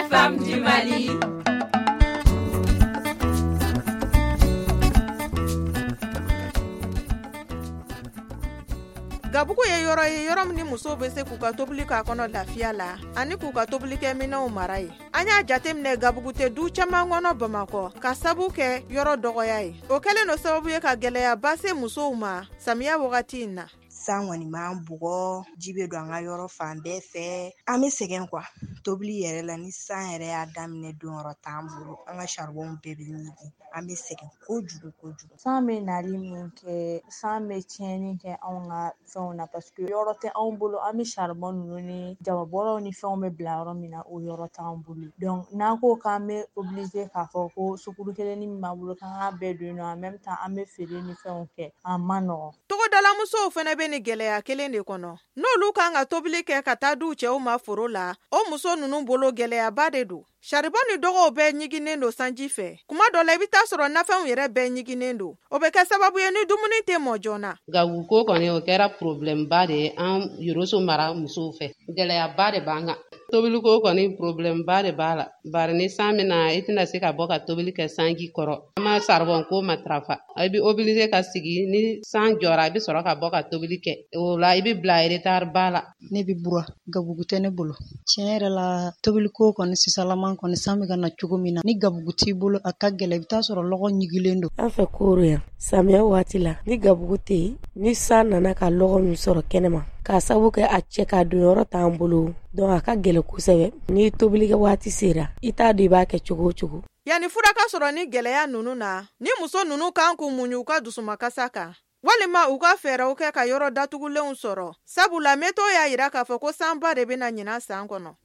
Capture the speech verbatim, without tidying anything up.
femmes du Mali. Gabugu ye yɔrɔ ye yɔrɔ min ni musow bɛ se k'u ka tobili k'a kɔnɔ lafiya la ani k'u ka tobilikɛminɛw mara ye. An y'a jateminɛ Gabugu tɛ du caman kɔnɔ Bamakɔ ka sabu kɛ yɔrɔ dɔgɔya ye. O kɛlen do sababu ye ka gɛlɛyaba se musow ma samiya wagati in na. San kɔni b'an bugɔ, ji bɛ don an ka yɔrɔ fan bɛɛ fɛ. An bɛ sɛgɛn kuwa tobili yɛrɛ la, ni san yɛrɛ y'a daminɛ don yɔrɔ t'an bolo, an ka charbon bɛɛ bɛ ɲigin, an bɛ sɛgɛn kojugu kojugu. San bɛ nali min kɛ, san bɛ tiɲɛni kɛ anw ka fɛnw na parce que yɔrɔ tɛ anw bolo, an bɛ charbon ninnu ni jababɔrɔw ni fɛnw bɛ bila yɔrɔ min na o yɔrɔ t'an bolo. Donc n'an ko k'an bɛ obligé k'a fɔ ko sukuru kelen min b'an bolo k'an ka bɛɛ don yen nɔ en même temps an bɛ feere ni fɛnw kɛ, a ma nɔgɔn. Togodala musow fɛnɛ bɛ ni gɛlɛya kelen de kɔnɔ. N'olu kan ka tobili kɛ ka taa du cɛw ma foro la, o muso ninnu bolo gɛlɛyaba de don. Charbon ni dɔgɔw bɛɛ ɲiginen don sanji fɛ. Kuma dɔ la i bɛ taa sɔrɔ nafɛnw yɛrɛ bɛɛ ɲiginen don. O bɛ kɛ sababu ye ni dumuni tɛ mɔ joona. Gabugu ko kɔni o kɛra problème ba de ye an yoroso mara musow fɛ. Gɛlɛyaba de b'an kan. Tobili ko kɔni problème ba de b'a la. Bari ni san bɛna i tɛna se ka bɔ ka tobili kɛ sanji kɔrɔ. An ma charbon ko matarafa. I bɛ obligé ka sigi ni san jɔra i bɛ sɔrɔ ka bɔ ka tobili kɛ. O la i bɛ bila retard ba la. Ne bɛ bura Gabugu tɛ ne bolo. Tiɲɛ yɛrɛ la tobili ko kɔni sisanlama kɔni san bɛ ka na cogo min na ni Gabugu t'i bolo a ka gɛlɛ i bɛ taa sɔrɔ lɔgɔ ɲigilen don. An fɛ Koro yan samiya waati la ni Gabugu tɛ yen ni san nana ka lɔgɔ min sɔrɔ kɛnɛma k'a sabu kɛ a cɛ ka don yɔrɔ t'an bolo donc a ka gɛlɛ kosɛbɛ. Ni tobili kɛ waati sera i t'a dɔn i b'a kɛ cogo o cogo. Yani fura ka sɔrɔ ni gɛlɛya ninnu na ni muso ninnu kan k'u muɲu u ka dusumakasa kan walima u ka fɛɛrɛw kɛ ka yɔrɔ datugulenw sɔrɔ sabula météo y'a yira k'a fɔ ko sanba de bɛna ɲina san kɔnɔ.